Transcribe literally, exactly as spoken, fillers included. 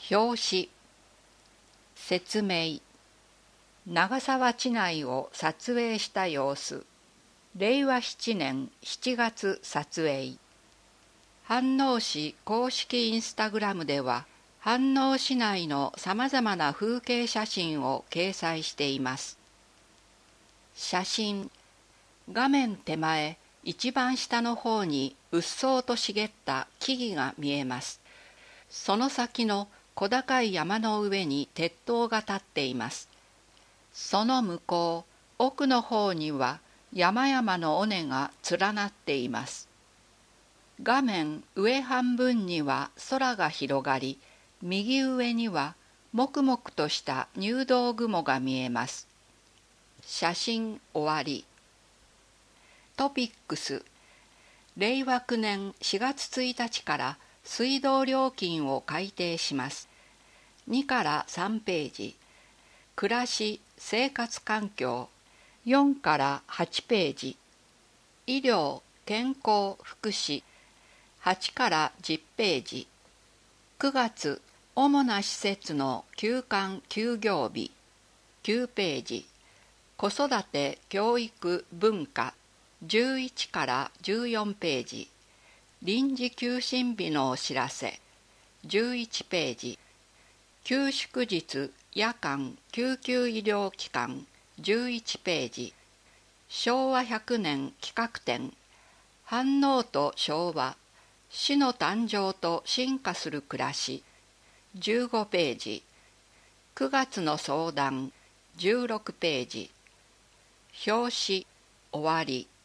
表紙。説明。長沢地内を撮影した様子。れいわなねんしちがつ撮影。飯能市公式インスタグラムでは、飯能市内のさまざまな風景写真を掲載しています。写真。画面手前、一番下の方にうっそうと茂った木々が見えます。その先の小高い山の上に鉄塔が立っています。その向こう、奥の方には山々の尾根が連なっています。画面上半分には空が広がり、右上にはもくもくとした入道雲が見えます。写真終わり。トピックス。れいわきゅうねんしがつついたちから水道料金を改定します。にからさんページ。暮らし・生活環境。よんからはちページ。医療・健康・福祉。はちからじゅっページ。くがつ、主な施設の休館・休業日。きゅうページ。子育て・教育・文化。じゅういちからじゅうよんページ。臨時休診日のお知らせ。じゅういちページ。休祝日・夜間・救急医療機関。じゅういちページ。しょうわひゃくねん企画展。飯能と昭和。市の誕生と進化する暮らし。じゅうごページ。くがつの相談。じゅうろくページ。表紙終わり。